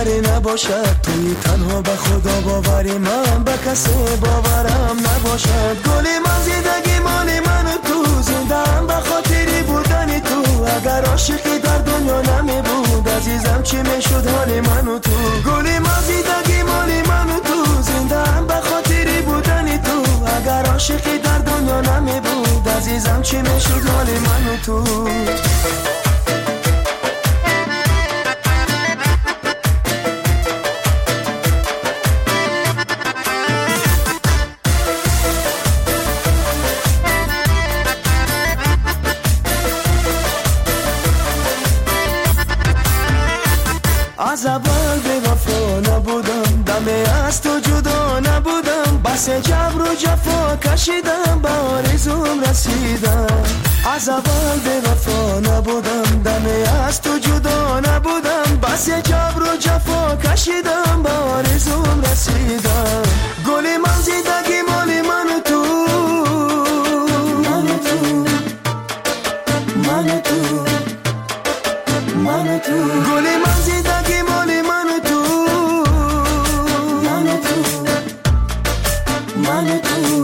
نباشد توی تنها به خدا باوری من به کسی باورم نباشد گل من زندگی مال من و تو زندم به خاطری بودن تو اگر عاشقی در دنیا نمی بود عزیزم چی میشد حال من و تو گل من زندگی مال من و تو زندم به خاطری بودن تو اگر عاشقی در دنیا نمی بود عزیزم چی میشد حال من و تو از اول به وفا نبودم دمی از تو جدا نبودم بس جبر و جفا کشیدم به آرزوم رسیدم از اول به وفا نبودم دمی از تو جدا نبودم بس جبر و جفا کشیدم به آرزوم رسیدم گل من زندگی مال من و تو من و تو من و تو من و تو گل من زندگی مال من و تو من و تو من و تو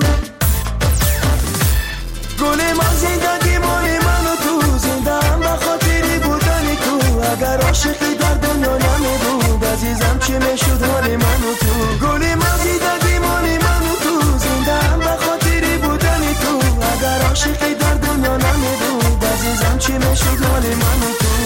گل من زندگی مال من و تو زندم به خاطری بودن تو اگر عاشقی در دنیا نمی بود عزیزم چی میشد حال من و تو گل من زندگی مال من و تو زندم به خاطری بودن تو اگر عاشقی در دنیا نمی بود عزیزم چی میشد حال من و تو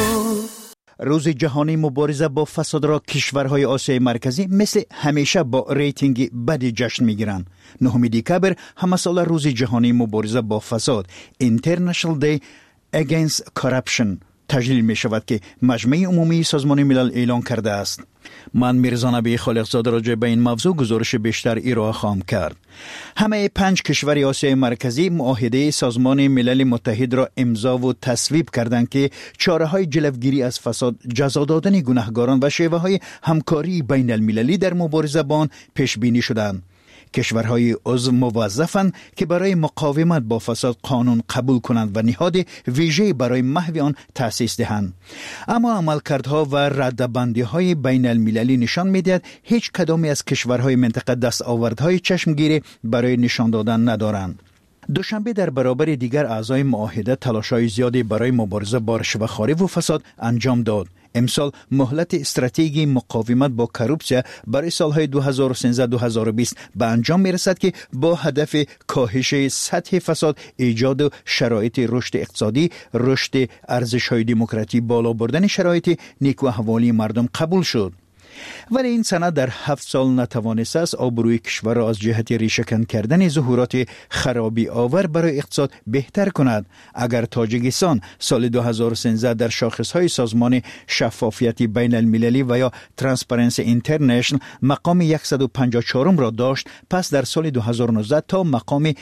روز جهانی مبارزه با فساد را کشورهای آسیای مرکزی مثل همیشه با ریتینگ بدی جشن میگیرند. 9 دکبر همه سال روز جهانی مبارزه با فساد International Day Against Corruption تجلیل می شود که مجمع عمومی سازمان ملل اعلان کرده است. من میرزا نبی خالقزاده راجع به این موضوع گزارش بیشتر ارائه خواهم کرد. همه 5 کشور آسیای مرکزی معاهده سازمان ملل متحد را امضا و تصویب کردند که چاره‌های جلوگیری از فساد، جزا دادن گناهکاران و شیوه‌های همکاری بین المللی در مبارزه با آن پیش بینی شدند. کشورهای عضو موظفند که برای مقاومت با فساد قانون قبول کنند و نهاد ویژه برای محو آن تأسیس دهند. اما عملکردها و ردبندی‌های بین المللی نشان می‌دهد هیچ کدامی از کشورهای منطقه دستاوردهای چشمگیری برای نشان دادن ندارند. دوشنبه در برابر دیگر اعضای معاهده تلاش‌های زیادی برای مبارزه با رشوه‌خواری و فساد انجام داد. امسال مهلت استراتژی مقاومت با کروپسیا برای سالهای 2013-2020 به انجام میرسد که با هدف کاهش سطح فساد، ایجاد شرایط رشد اقتصادی، رشد ارزش‌های دموکراسی، بالا بردن شرایط نیکوحوالی مردم قبول شد. ولی این سند در 7 سال نتوانسته است آبروی کشور را از جهت ریشه‌کن کردن ظهورات خرابی آور برای اقتصاد بهتر کند. اگر تاجیکستان سال 2013 در شاخصهای سازمان شفافیت بین المللی و یا ترانسپرنسی اینترنشنال مقام 154 را داشت، پس در سال 2019 تا مقام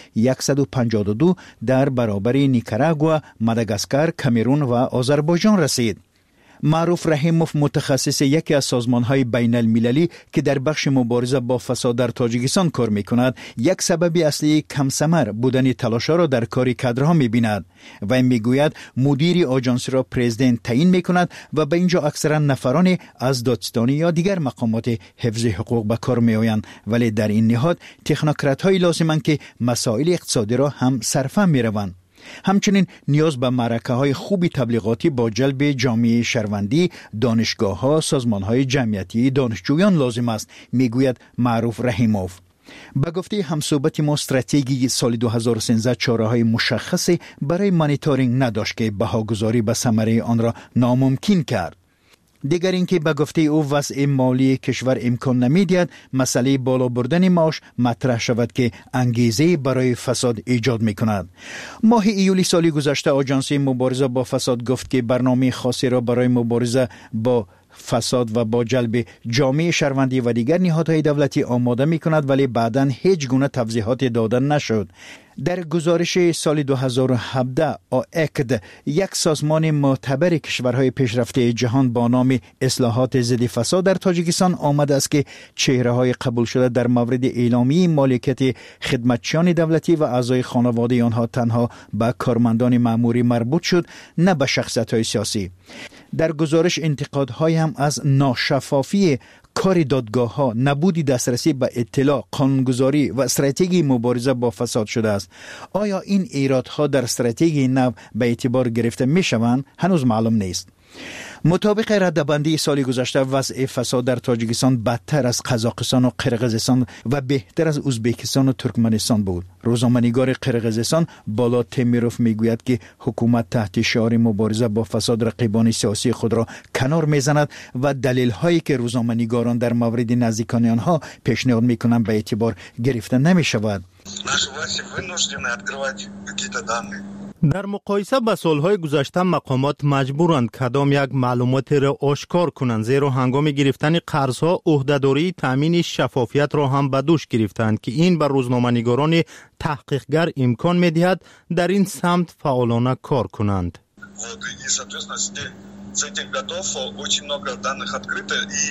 152 در برابر نیکاراگوآ، ماداگاسکار، کامرون و آذربایجان رسید. معروف رحیموف متخصص یکی از سازمان‌های بین المللی که در بخش مبارزه با فساد در تاجیکستان کار می‌کند، یک سبب اصلی کم ثمر بودن تلاش‌ها را در کار کادرها می‌بیند و می‌گوید مدیر آژانس را پرزیدنت تعیین می‌کند و به اینجا اکثرا نفران از دادستانی یا دیگر مقامات حفظ حقوق به کار می‌آیند، ولی در این نهاد تکنوکرات‌های لازمند که مسائل اقتصادی را هم سرفهم می‌روند. همچنین نیاز به معرکه‌های خوبی تبلیغاتی با جلب جامعه شهروندی، دانشگاه‌ها، سازمان‌های جمعیتی، دانشجویان لازم است، میگوید معروف رحیموف. به گفته همصحبت ما استراتژی سال 2013 چاره‌های مشخصی برای مانیتورینگ نداشت که بهاگذاری به ثمره آن را ناممکن کرد. دیگر اینکه به گفته او وضع مالی کشور امکان نمی‌دهد مسئله بالا بردن معاش مطرح شود که انگیزه برای فساد ایجاد می‌کند. ماه ایولی سال گذشته آژانس مبارزه با فساد گفت که برنامه خاصی را برای مبارزه با فساد و با جلب جامعه شهروندی و دیگر نهادهای دولتی آماده می‌کند، ولی بعداً هیچ گونه توضیحات داده نشد. در گزارش سال 2017 آکد، یک سازمان معتبر کشورهای پیشرفته جهان با نام اصلاحات ضد فساد در تاجیکستان آمده است که چهره‌های قبول شده در مورد اعلامیه مالکیت خدمتچیان دولتی و اعضای خانواده آنها تنها به کارمندان مأموری مربوط شد، نه به شخصیت‌های سیاسی. در گزارش انتقادهای هم از ناشفافی کار دادگاه‌ها، نبود دسترسی به اطلاع، قانونگذاری و استراتژی مبارزه با فساد شده است. آیا این ایرادها در استراتژی نو به اعتبار گرفته می‌شوند؟ هنوز معلوم نیست. مطابق ردبندی سال گذشته وضع فساد در تاجیکستان بدتر از قزاقستان و قرقیزستان و بهتر از ازبکستان و ترکمنستان بود. روزنامه‌نگار قرقیزستان بالا تمیروف میگوید که حکومت تحت شعار مبارزه با فساد رقیبان سیاسی خود را کنار میزند و دلیل‌هایی که روزنامه‌نگاران در مورد نزدیکان آنها پیشنهاد میکنند به اعتبار گرفته نمی‌شود. در مقایسه با سالهای گذشته مقامات مجبورند کدام یک معلوماتی را آشکار کنند، زیرا هنگام گرفتن قرضها عهده‌داری تامین شفافیت را هم به دوش گرفتند که این بر روزنامه‌نگاران تحقیقگر امکان می‌دهد در این سمت فعالانه کار کنند. С этих годов очень много данных открыто, и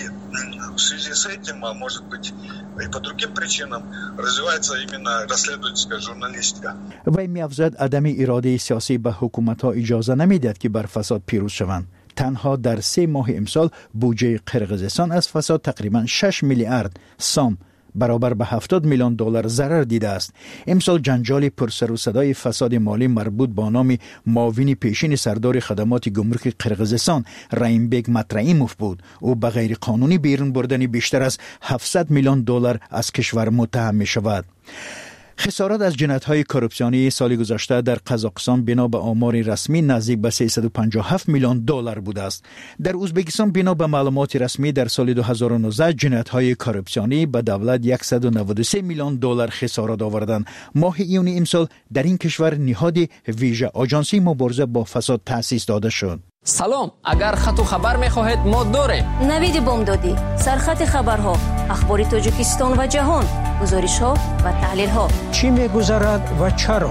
в связи с этим, а может быть и по другим причинам, развивается именно расследовательская журналистика. وی می‌افزاید عدم اراده سیاسی به حکومت‌ها اجازه نمی‌دهد که بر فساد پیروز شوند. تنها در 3 ماه امسال بودجه قرقیزستان از فساد تقریباً 6 میلیارد سام برابر به 70 میلیون دلار ضرر دیده است. امسال جنجال پرسر و صدای فساد مالی مربوط با نام معاون پیشین سردار خدمات گمرک قرقیزستان رایمبگ مطرعیموف بود. او به غیر قانونی بیرون بردن بیشتر از 700 میلیون دلار از کشور متهم می شود. خسارات از جنایت‌های کورپسیونی سال گذشته در قزاقستان بنا به آمار رسمی نزدیک به 357 میلیون دلار بوده است. در ازبکستان بنا به معلومات رسمی در سال 2019 جنایت‌های کورپسیونی به دولت 193 میلیون دلار خسارات آوردند. ماه ایون امسال در این کشور نهاد ویژه آژانسی مبارزه با فساد تأسیس داده شد. سلام، اگر خط و خبر می‌خواهید ما داریم. نوید بامدادی، سرخط خبرها، اخبار تاجیکستان و جهان، گزارش‌ها و تحلیل‌ها. چی می‌گذرد و چرا؟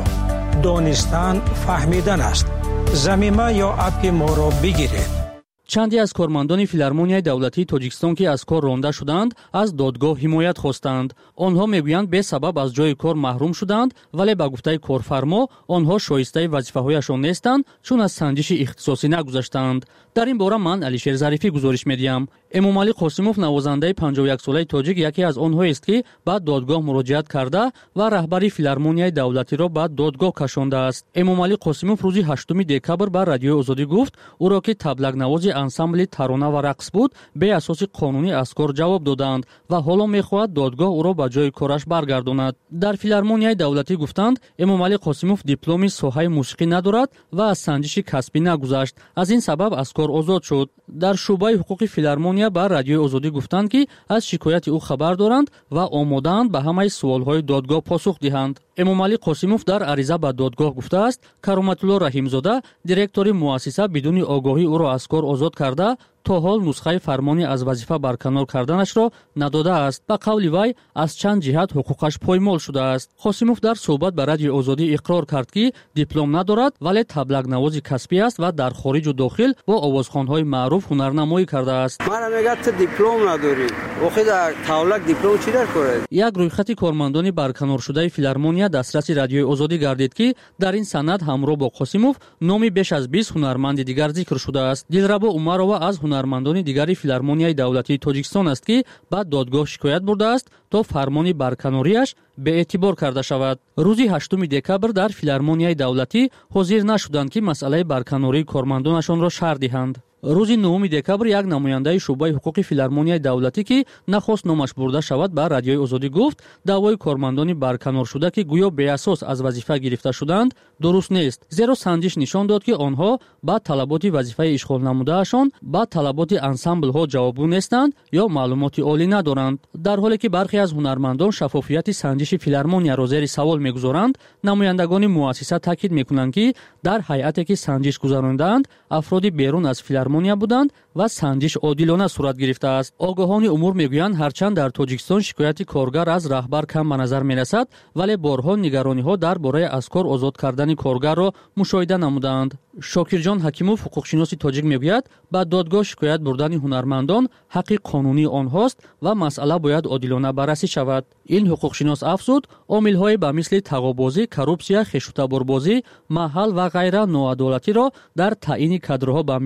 دانستن فهمیدن است. ضمیمه یا اپ ما را بگیرید. چندی از کارمندان فیلارمونیای دولتی تاجیکستان که از کار رانده شدند از دادگاه حمایت خواستند. آنها میگویند به سبب از جای کار محروم شدند، ولی به گفته کارفرما آنها شایسته وظیفه‌هایشان نیستند چون از سنجش اختصاصی نگذشتند. در این باره من علیشیر ظریفی گزارش میدیم. امامعلی قاسموف نوازنده 51 ساله تاجیک یکی از آنها است که به دادگاه مراجعت کرده و رهبری فیلارمونیای دولتی را به دادگاه کشانده است. امامعلی قاسموف روز 8 دکبر به رادیوی آزادی گفت او را که تبلغ نواز انسامبل ترانه و رقص بود به اساس قانونی از کار جواب دادند و حالا میخواهد دادگاه او را به جای کارش برگرداند. در فیلارمونیای دولتی گفتند امامعلی قاسموف دیپلمی ساحه موسیقی ندارد و از سنجش کسبی نگذشت، از این سبب از کار آزاد شد. در شعبه حقوق فیلارمونیا به رادیوی آزادی گفتند که از شکایت او خبر دارند و آماده‌اند به همه سوالهای دادگاه پاسخ دهند. امامعلی قاسموف در عریضه به دادگاه گفته است کرامت‌الله رحیمزاده دیرکتور مؤسسه بدون آگاهی او را از کار آزاد کرده تا حال نسخه فرمانی از وظیفه برکنار کردنش را نداده است. به قول وی از چند جهت حقوقش پایمال شده است. قاسموف در صحبت به رادیوی آزادی اقرار کرد که دیپلم ندارد ولی تبلغ نواز کسبی است و در خارج و داخل و آوازخوان‌های معروف هنرنمایی کرده است. من میگم تو دیپلم نداری. وقتی در تولک دیپلم چی در کاره؟ یک رویخط کارمندان برکنار شده فیلارمونیا دسترس رادیوی آزادی گردید که در این سند همراه با قاسموف نامی بیش از 20 هنرمند دیگر ذکر شده است. دلربا عمرова از هنرمندان دیگری فیلارمونیای دولتی تاجیکستان است که به دادگاه شکایت برده است تا فرمان برکناریش به اعتبار کرده شود. روز 8 دکبر در فیلارمونیای دولتی حاضر نشدند که مسئله برکناری کارمندانشان را شرح دهند. روز 9 دکبر یک نماینده شعبه حقوق فیلارمونیای دولتی که نخواست نامش برده شود به رادیوی آزادی گفت دعوای کارمندان برکنار شده که گویا بی اساس از وظیفه گرفته شدند درست نیست، زیرا سنجش نشان داد که آنها با طلبات وظیفه اشغال نمودهشان با طلبات انسامبل ها جوابگو نیستند یا معلومات عالی ندارند. در حالی که برخی از هنرمندان شفافیت سنجش فیلارمونیا را زیر سوال میگذارند، نمایندگان مؤسسه تاکید میکنند که در هیئتی که سنجش گذراندند افراد بیرون از فیلارمونیا بودند و سنجش عادلانه صورت گرفته است. آگاهان امور میگویند هرچند در تاجیکستان شکایت کارگر از رهبر کم به نظر میرسد، ولی بارها نگرانی ها درباره از کار آزاد کردن کارگر را مشاهده نمودند. شاکرجان حکیموف حقوقشناس تاجیک میگوید با دادگاه شکایت بردن هنرمندان حق قانونی آنهاست و مسئله باید عادلانه بررسی شود. این حقوقشناس افزود عامل‌های به مثل تقابازی، کورپسیا، خشونت‌باربازی، محل و غیره ناعدالتی را در تعیین کادرها به میان گذاشته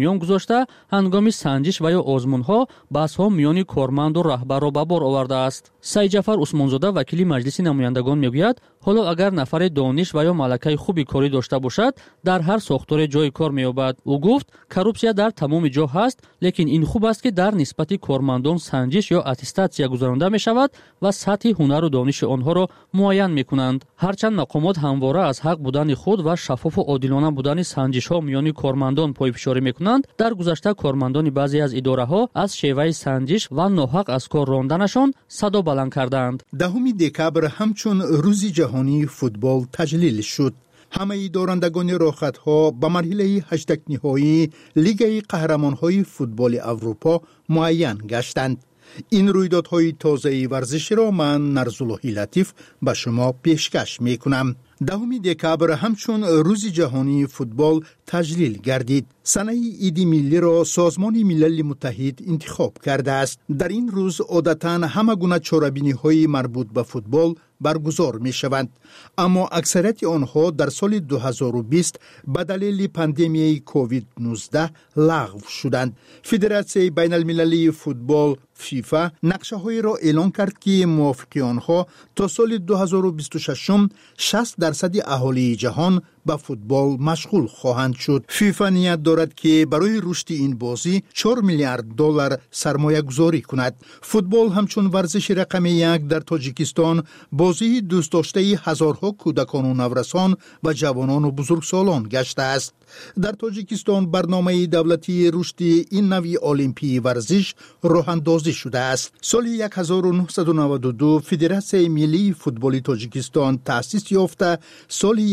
дошта, ҳангоми санҷиш ва ё озмунҳо баҳсҳо миёни корманду раҳбарро ба бор овардааст. Саидҷафар Усмонзода, вакили маҷлиси намояндагон, мегӯяд, ҳоло агар нафаре дониш ва ё малакаи хуби корӣ дошта бошад, дар ҳар сохторе ҷои кор меёбад. Ӯ гуфт, коррупсия дар тамоми ҷо ҳаст, лекин ин хуб аст, ки дар нисбати кормандон санҷиш ё аттестатсия гузаронда мешавад ва сатҳи ҳунару дониши онҳоро муайян мекунанд. ҳарчанд мақомот ҳамвора аз ҳақ будани худ ва шаффофу одилона будани санҷишҳо миёни кормандон пойфишорӣ мекунанд, дар гузашта кормандони баъзе аз идораҳо аз шеваи санҷиш ва ноҳақ аз кор ронданашон садо баланд карданд. 10 декабр ҳамчун рӯзи ҷаҳонии футбол таҷлил шуд. ҳамаи дорандагони рохатҳо ба марҳилаи ҳаштагниҳоии Лигаи қаҳрамонҳои футболи Аврупо муайян гаштанд. ин рӯйдодҳои тозаи варзиширо ман Нарзуллоҳи Латиф ба шумо пешкаш мекунам. 10 декабр ҳамчун рӯзи ҷаҳонии футбол таҷлил гардид. санаи иди миллиро Созмони Милали Муттаҳид интихоб кардааст. дар ин рӯз одатан ҳама гуна чорабиниҳои марбут ба футбол баргузор мешаванд, аммо аксарияти онҳо дар соли 2020 ба далели пандемияи COVID-19 лағв шуданд. Федератсияи байналмилалии футбол ФИФА нақшаҳоеро эълон кард, ки мувофиқи онҳо то соли 2026 60% аҳолии ҷаҳон ба футбол машғул хоҳанд шуд. ФИФА ният дорад, ки барои рушди ин бозӣ $4 миллиард сармоягузорӣ кунад. Футбол ҳамчун варзиши рақами 1 дар Тоҷикистон бозии дӯстдоштаи ҳазорҳо кӯдакону наврасон ва ҷавонону бузургсолон гаштааст. дар Тоҷикистон барномаи давлатии рушди ин навъи олимпии варзиш роҳандозӣ шудааст. соли 1992 Федератсияи миллии футболи Тоҷикистон таъсис ёфта, соли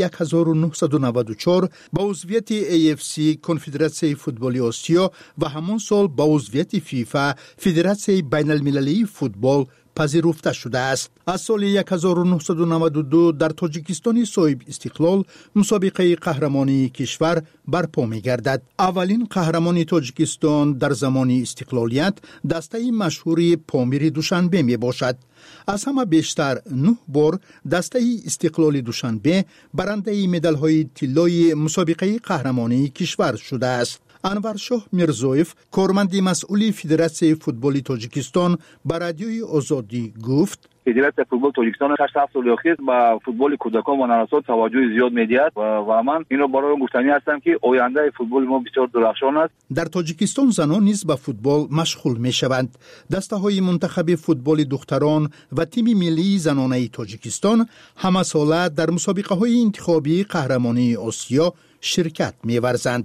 1994 ба узвияти AFC Конфедератсияи футболи Осиё ва ҳамон сол ба узвияти ФИФА Федератсияи байналмилалии футбол пазируфта шудааст. аз соли 1992 дар Тоҷикистони соҳиб истиқлол мусобиқаи қаҳрамонии кишвар барпо мегардад. аввалин қаҳрамони Тоҷикистон дар замони истиқлолият дастаи машҳури Помири Душанбе мебошад. аз ҳама бештар 9 бор дастаи истиқлоли Душанбе барандаи медалҳои тиллои мусобиқаи қаҳрамонии кишвар шудааст. Анваршоҳ Мирзоев, корманди масъули Федератсияи футболи Тоҷикистон, ба радиои Озодӣ гуфт: Федератсия футболи Тоҷикистон 6 соли охир ба футболи кӯдакон ва наврасон таваҷҷӯҳи зиёд медиҳад ва ман инро барои гуфтанӣ ҳастам, ки ояндаи футболи мо бисёр дурахшон аст. дар Тоҷикистон занон низ ба футбол машғул мешаванд. дастаҳои мунтахаби футболи духтарон ва тими миллии занонаи Тоҷикистон ҳамасола дар мусобиқаҳои интихобии қаҳрамонии Осиё ширкат меварзанд.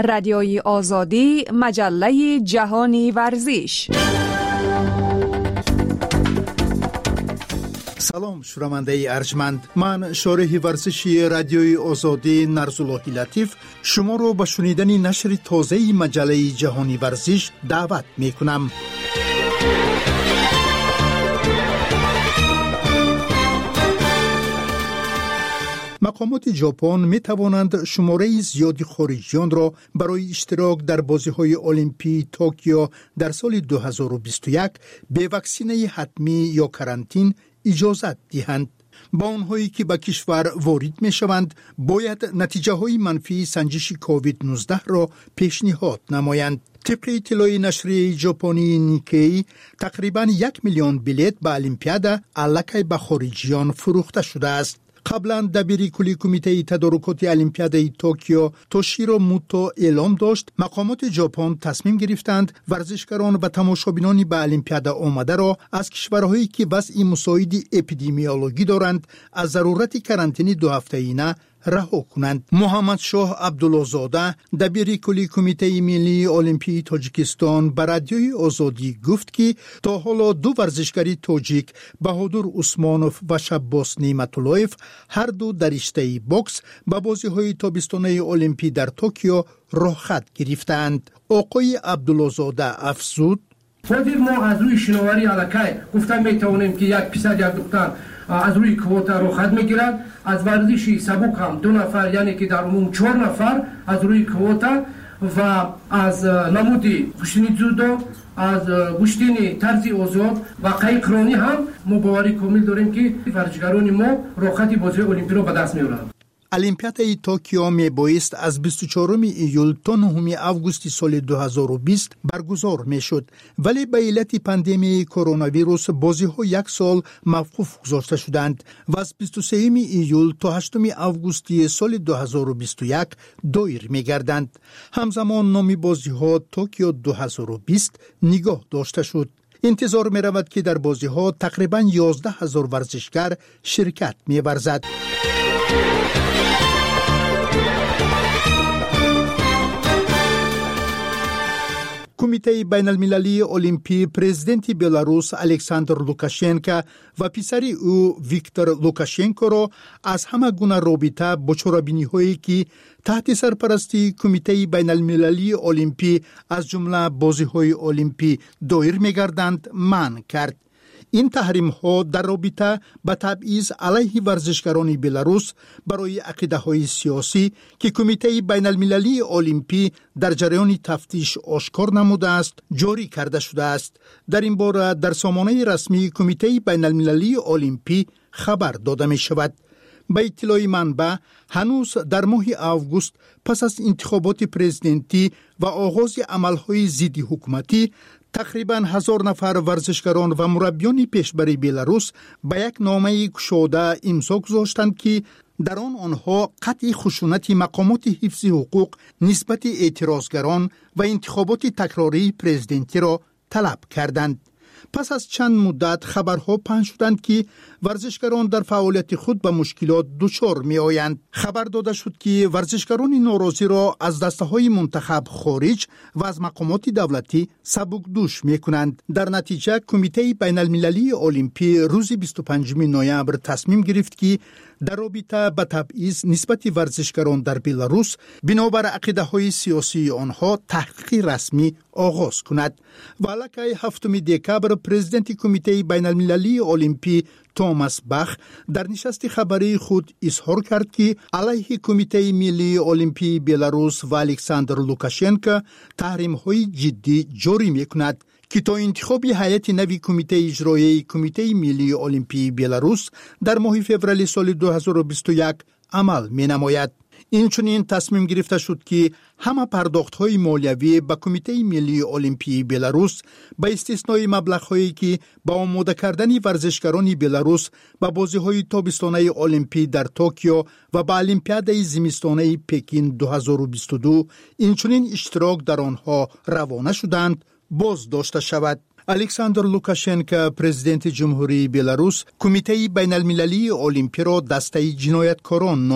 رادیوی آزادی، مجله جهانی ورزش. سلام شنونده ارجمند، من شارح ورزشی رادیوی آزادی نرزاللهی لطیف شما رو به شنیدن نشر تازه مجله جهانی ورزش دعوت می کنم. مقامات ژاپن می توانند شماره زیادی خارجیان را برای اشتراک در بازی‌های المپی توکیو در سال 2021 به واکسینه حتمی یا کرانتین اجازت دهند. با آنهایی که به کشور وارد می شوند باید نتیجه های منفی سنجش کووید 19 را پیشنهاد نمایند. طبق اطلاع نشریه ژاپنی نیکی تقریباً 1 میلیون بلیت به المپیاد الکی به خارجیان فروخته شده است. قبلا دبیر کلی کمیته تدارکات المپیاد توکیو توشیرو موتو اعلام داشت مقامات ژاپن تصمیم گرفتند ورزشکاران و تماشابینان به المپیاد آمده را از کشورهایی که وضع مساعد اپیدمیولوژی دارند از ضرورت کرانتین 2 هفته‌ای رها کنند. محمد شاه عبدالله‌زاده دبیر کلی کمیته ملی المپی تاجیکستان به رادیوی آزادی گفت که تا حالا 2 ورزشکار تاجیک بهادر عثمانوف و شباس نعمت‌اللهیف هر دو در رشته بوکس به بازی‌های تابستانه المپی در توکیو رخصت گرفتند. آقای عبدالله‌زاده افزود: خودی ما از روی شناوری الکی گفتم میتوانیم که یک پسر یک دختر از روی کوتا رخصت میگیرند. از ورزشی سبک هم 2 نفر یعنی که در عموم 4 نفر از روی کوتا و از نمودی گشتنی جودو، از گشتنی طرز آزاد و قایقرانی هم ما باوری کامل داریم که ورزشکاران ما رخصت بازی المپی را به دست میارند. المپیاد توکیو می بایست از 24 ایول تا 9 آگوست سال 2020 برگزار می شد، ولی به علت پاندمی کرونا ویروس بازی ها 1 سال موقوف گذاشته شدند و از 23 ایول تا 8 آگوست سال 2021 دایر می گردند. همزمان نام بازی ها توکیو 2020 نگاه داشته شد. انتظار می رود که در بازی ها تقریباً 11,000 ورزشکار شرکت می ورزد. کمیته بین المللی المپی پرزیدنت بلاروس الکساندر لوکاشنکو و پسر او ویکتور لوکاشنکو را از همه گونه رابطه با چرابینی هایی که تحت سرپرستی کمیته بین المللی المپی از جمله بازی های المپی دایر می‌گردند منع کرد. این تحریم ها در رابطه با تبعیض علیه ورزشکاران بلاروس برای عقیده های سیاسی که کمیته بین المللی المپی در جریان تفتیش آشکار نموده است جاری کرده شده است. در این باره در سامانه رسمی کمیته بین المللی المپی خبر داده می شود. به اطلاع منبع هنوز در ماه آگوست پس از انتخابات پرزیدنتی و آغاز عملهای ضد حکومتی تقریباً 1000 نفر ورزشکاران و مربیان پیشبری بلاروس به یک نامه گشوده امضا گذاشتند که در آنها قطع خشونت مقامات حفظ حقوق نسبت اعتراضگران و انتخابات تکراری پرزیدنتی را طلب کردند. پس از چند مدت خبرها پنج شدند که ورزشکاران در فعالیت خود به مشکلات دچار می آیند. خبر داده شد که ورزشکاران ناراضی را از دسته‌های منتخب خارج و از مقامات دولتی سبکدوش می کنند. در نتیجه کمیته بین المللی المپی روز 25 نوامبر تصمیم گرفت که در رابطه با تبعیض نسبت ورزشکاران در بلاروس بنابر عقیده‌های سیاسی آنها تحقیق رسمی آغاز کند. ولکه 7 دکبر پرزیدنت کمیته بین المللی المپی توماس باخ در نشست خبری خود اظهار کرد که علیه کمیته ملی المپی بلاروس و الکساندر لوکاشنکو تحریم‌های جدی جاری می‌کند که تا انتخاب هیئت نوی کمیته اجرایی کمیته ملی المپی بلاروس در ماه فوریه سال 2021 عمل می‌نماید. اینچنین تصمیم گرفته شد که همه پرداخت‌های مالیوی به کمیته ملی المپی بلاروس به استثنای مبلغ‌هایی که با آماده کردن ورزشکاران بلاروس به بازی‌های تابستانه المپی در توکیو و به المپیاد زمستانه پکین 2022 اینچنین اشتراک در آنها روانه شدند باز داشته شود. الکساندر لوکاشنکو پرزیدنت جمهوری بلاروس کمیته بین المللی المپی را دسته جنایتکاران نامید.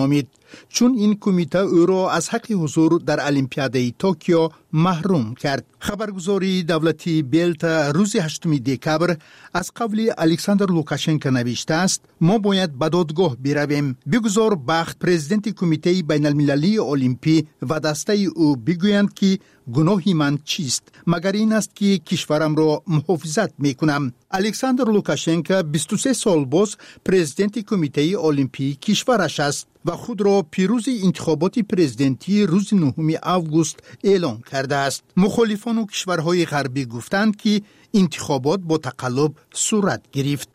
چون این کمیته او را از حق حضور در المپیاد توکیو محروم کرد. خبرگزاری دولتی بیلت روز 8 دکبر از قول الکساندر لوکاشنکو نوشته است: ما باید به دادگاه برویم. بگذار بخت پرزیدنت کمیته بین المللی المپی و دسته او بگویند که گناهی من چیست، مگر این است که کشورم را محافظت میکنم. الکساندر لوکاشنکو 23 سال باز پرزیدنت کمیته المپی کشورش است و خود را پیروز انتخابات پرزیدنتی روز 9 آگوست اعلام کرده است. مخالفان و کشورهای غربی گفتند که انتخابات با تقلب صورت گرفت.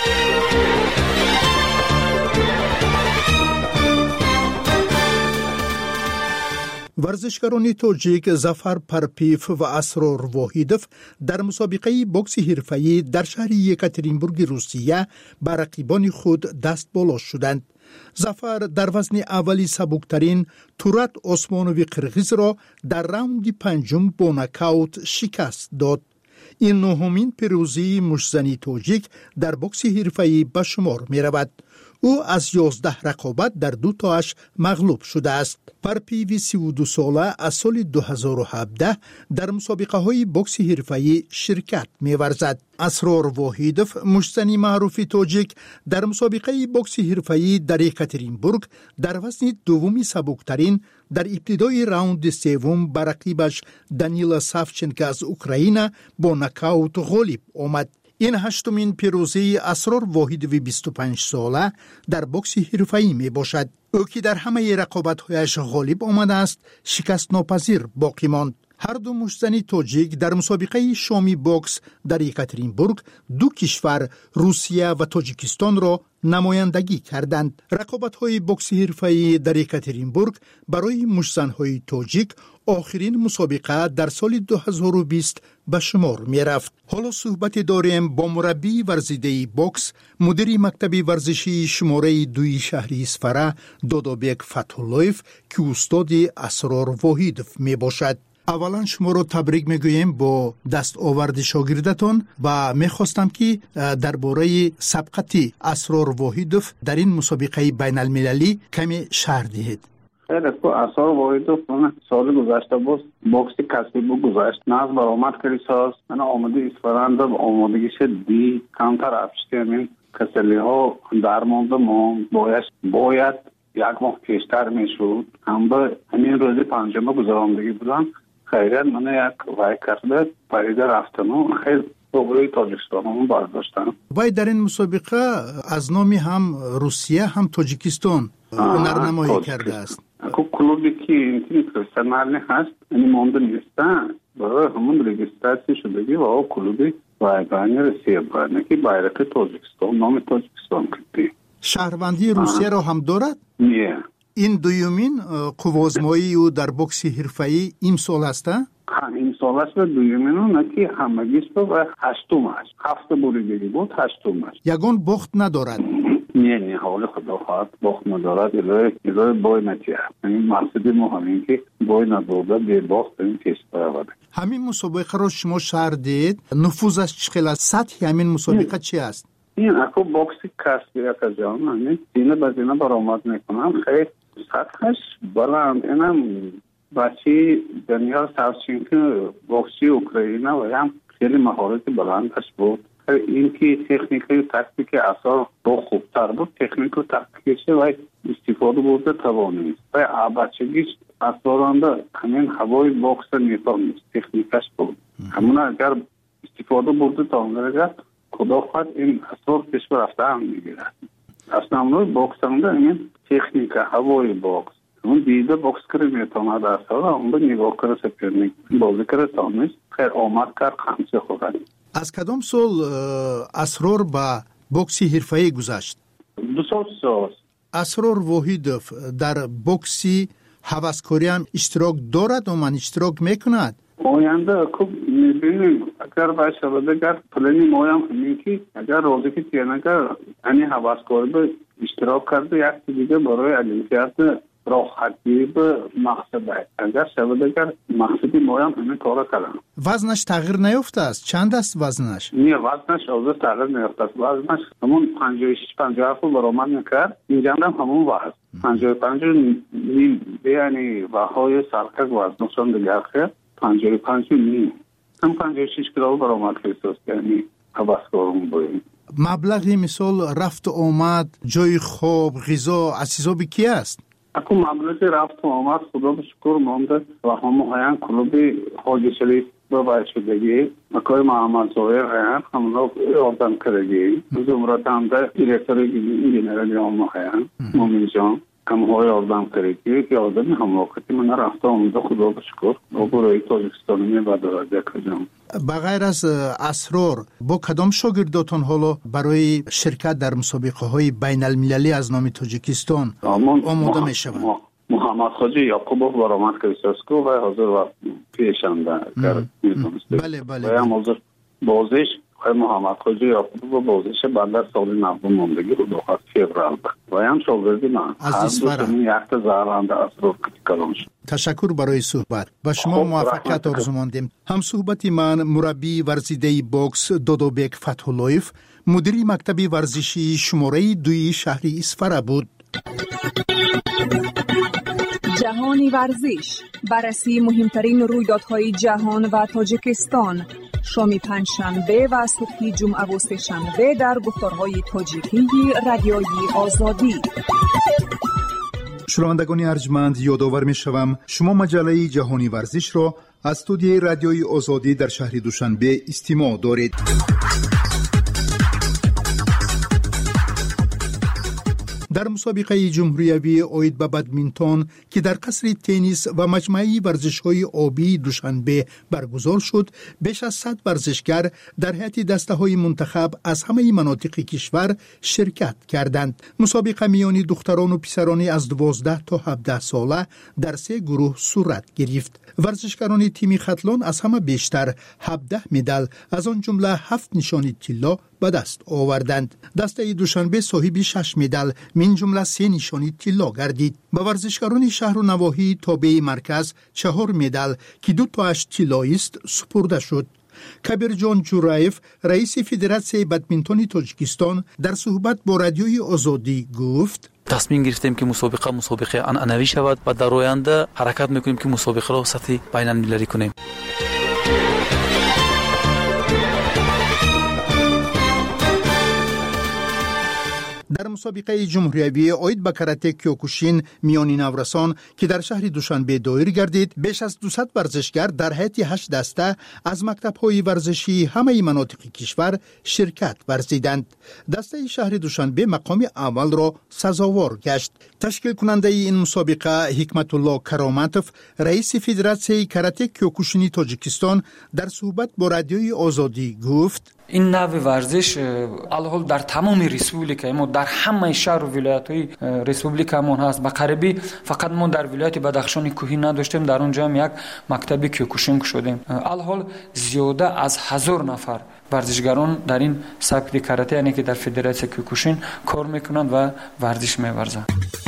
ورزشکاران تاجیک ظفر پرپیف و اسرار واحیدوف در مسابقه بوکس حرفه‌ای در شهر یکاترینبورگ روسیه بر رقیبان خود دست بالا شدند. ظفر در وزن اولی سبکترین تورات عثمانوی قرغیز را در راوند پنجم با نکاوت شکست داد. این نهمین پیروزی مشزنی تاجیک در بوکس حرفه‌ای به شمار می رود. او از 11 رقابت در 2 تاش مغلوب شده است. پرپیوی 32 ساله از سال 2017 در مسابقه های بوکس حرفه‌ای شرکت می ورزد. اسرار واحیدوف مشزنی معروف تاجیک در مسابقه بوکس حرفه‌ای در یکاترینبورگ در وزن دومی سبکترین در ابتدای راوند سوم بر رقیبش دانیلا سافچنکو از اوکراین با نکاوت غالب آمد. این هشتمین پیروزی اسرار واحیدوی 25 ساله در بوکس حرفه‌ای می باشد. او که در همه رقابت‌هایش غالب آمده است، شکست ناپذیر باقی ماند. هر دو مشزنی تاجیک در مسابقه شامی بوکس در یکاترینبورگ 2 کشور روسیه و تاجیکستان را نمایندگی کردند. رقابت‌های بوکس حرفه‌ای در یکاترینبورگ برای مشزن‌های تاجیک آخرین مسابقه در سال 2020 به شمار می رفت. حالا صحبت داریم با مربی ورزیده بوکس، مدیر مکتب ورزشی شماره 2 شهر اصفهان دادابک فتح‌الله‌یف که استاد اسرار واحیدوف می باشد. اولا شما رو تبریک میگویم با دست آورد شاگردتان و میخواستم که درباره سبقت اسرار واحیدوف در این مسابقه بین المللی کمی شرح دهید. خیلی خوب. اسرار واحیدوف سال گذشته بود بوکس کسبی بود گذشت ناز برآمد کردی ساز من آمده اصفهان به آمادگیش دی کمتر افشتی همین کسلی ها درمانده ما باید یک ماه پیشتر میشود هم به همین روزی پنجمه گذراندگی بودن. خیلیت من یک وای کرده پریده رفتم و خیلی بگروی تاجیکستان همون برداشتم. وای در این مسابقه از نامی هم روسیه هم تاجیکستان هنرنمایی کرده است. اکو کلوبی که این پروفسیونال هست یعنی مونده نیستن برای همون رجیستراسی شدگی و او کلوبی وایگانی روسیه برنه که بایرق تاجیکستان نام تاجیکستان کردی. شهروندی روسیه را هم دارد؟ نه. این دویمین قوازمایی او در بوکس حرفه‌ای امسال است؟ این سال است و دویمین نکی همگیش و هشتم است. 7 بریدگی بود هشتم است. یگان باخت ندارد؟ نه حال خدا خواهد باخت ندارد. الهی بای نتیه. این مقصد ما همین که بای ندارده به باخت این تیست برود. همین مسابقه را شما شرح دید. نفوذش چقدر است؟ سطح همین مسابقه چی است؟ این اکو بوکسی کسبی اکا جان همین دینه بزینه برآمد میکنم خیلی سطحش بلند. اینم بچه دانیال سافچنکو بوکسی اوکراین و هم خیلی مهارت بلندش بود. این که تکنیکی و تاکتیک اصلا با خوبتر بود. تکنیک و تاکتیکش و استفاده بوده توانید و بچگیش اصلا همین هوای بوکس نیفهم تکنیکش بود. همون اگر استفاده بوده تا خدا خواهد این اصلا پیش رفته هم میگیرد. اصلا امروز بوکس هم ده این تکنیک هوای بوکس اون دیده بوکس کری میتواند اصلا اون به نگاه کره سپرنیک بازی کره تانیست خیر آمد کرد خمسه خورد. از کدام سال اسرار با بوکسی حرفه‌ای گذشت؟ 2 سال. اسرار واحیدوف در بوکسی هوسکاری هم اشتراک دارد و من اشتراک میکند؟ آینده خوب میبینیم اگر باید شود اگر پلنی مایم همین که اگر روزی که تینگه یعنی هوسکاری به اشتراک کرده یک دیگه برای المپیاد راحتی به مقصد باید اگر شود اگر مقصدی مایم همین کارا کردن. وزنش تغییر نیفته است؟ چند است وزنش؟ نه وزنش تغییر نیفته است. وزنش همون 56-57 برآمد میکرد اینجا هم همون وزن 55 نیم یعنی بهای سرکک وزنشان دیگر خیلی 55 نیم هم 56 کیلو برآمد کریستوس یعنی عباسکارون باید. مبلغی مثال رفت و آمد، جای خواب، غذا، اسیزابی کی است؟ اکو مبلغی رفت و آمد خدا به شکر مانده و همه هایان کلوبی حاجی شریف باید شدگی اکوی محمد زویر هایان همراه آردن کردگی زمرات هم ده دیرکتری جنرالی همه هایان مومن جان کم های آردن کردگی که آدمی هم وقتی من رفت و آمده خدا به شکر و برای تاجیکستانی بعد راجع کردم. بغیر از اسرار با کدام شاگرداتون حالا برای شرکت در مسابقه های بین المللی از نام تاجیکستان آماده می شوند؟ محمد خاجی یعقوبوف برآمد کریستوسکو و حاضر و پیشنده کرد. بله بله. و هم حاضر بازش و محمد خاجی یعقوبوف بازش بعد سال 90 موندگی رو دو فوریه و هم شاگردی من عزیز فرم یک زرنده اسرار کلام شد. تشکر برای صحبت. با شما موفقیت آرزو ماندیم. هم صحبتی من مربی ورزیده باکس دودوبک فتح‌اللهیف مدیر مکتب ورزشی شماره 2 شهر اصفهان بود. جهانی ورزش، بررسی مهمترین رویدادهای جهان و تاجیکستان، شام پنجشنبه و صبح جمعه و سه‌شنبه در گفتارهای تاجیکی رادیوی آزادی. شنوندگان ارجمند، یادآور می‌شوم شما مجله جهانی ورزش را از استودیوی رادیوی آزادی در شهر دوشنبه استماع دارید. در مسابقه جمهوریوی اید به بدمینتون که در قصر تنیس و مجمع ورزش‌های آبی دوشنبه برگزار شد، بیش از 100 ورزشگر در هیئت دسته‌های منتخب از همه مناطق کشور شرکت کردند. مسابقه میان دختران و پسران از 12 تا 17 ساله در 3 گروه صورت گرفت. ورزشکاران تیم خطلان از همه بیشتر 17 مدال از آن جمله 7 نشان طلا به دست آوردند. دسته دوشنبه صاحب 6 مدال من جمله 3 نشانی طلا گردید. به ورزشکاران شهر و نواحی تابع مرکز 4 مدال که 2 تاش طلا است سپرده شد. کبیر جان جورایف رئیس فدراسیون بدمینتون تاجیکستان در صحبت با رادیوی آزادی گفت: تصمیم گرفتیم که مسابقه عنعنوی شود و در آینده حرکت میکنیم که مسابقه را سطح بین المللی کنیم. در مسابقه جمهوریوی اید به کاراته کیوکوشین میانی نورسان که در شهر دوشنبه دایر گردید، بیش از 200 ورزشگر در هیئت 8 دسته از مکتب‌های ورزشی همه مناطق کشور شرکت ورزیدند. دسته شهر دوشنبه مقام اول را سزاوار گشت. تشکیل کننده این مسابقه حکمت الله کرامتوف رئیس فدراسیون کاراته کیوکوشینی تاجیکستان در صحبت با رادیوی آزادی گفت: این نوع ورزش الحال در تمام ریسپوبلیکا ما در همه شهر و ولایت‌های ریسپوبلیکامون هست. به قریبی فقط ما در ولایت بدخشان کوهی نداشتیم، در اونجا هم یک مکتب کیوکوشین شدیم. الحال زیاده از 1000 نفر ورزشگران در این سبک کاراته یعنی که در فدراسیون کیوکوشین کار میکنند و ورزش می‌ورزند.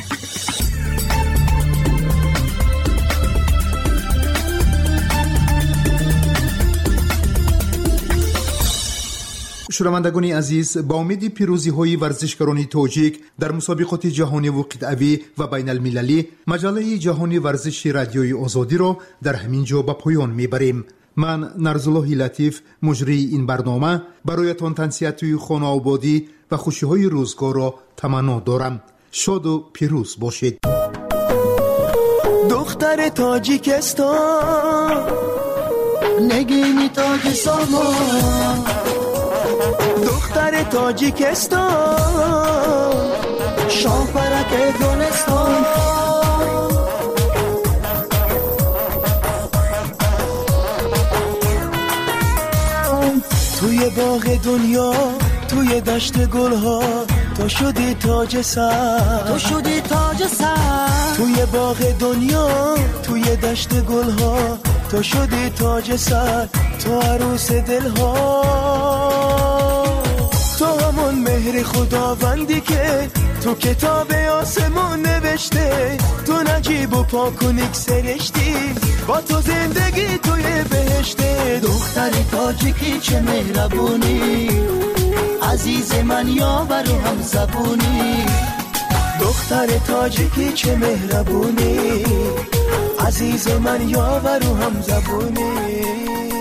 شنوندگان عزیز، با امید پیروزی‌های ورزشکاران تاجیک در مسابقات جهانی و قطعی و بین المللی، مجله جهانی ورزش رادیوی آزادی را در همین جا به پایان میبریم. من نرزالله لطیف مجری این برنامه برایتان تنسیت خانه آبادی و خوشی‌های روزگار را تمنا دارم. شاد و پیروز باشید. دختر تاجیکستان نگینی تاج سامان، دختر تاجیکستان شاهپرک دونستان، توی باغ دنیا توی دشت گلها تو شدی تاج سر، تو شدی تاج سر، توی باغ دنیا توی دشت گلها تو شدی تاج سر، تو عروس دلها، تو همون مهر خداوندی که تو کتاب آسمون نوشته، تو نجیب و پاکونیک سرشتی با تو زندگی توی بهشته. دختر تاجیکی چه مهربونی، عزیز من یاور و هم زبونی، دختر تاجیکی چه مهربونی، عزیز من یاور و هم زبونی.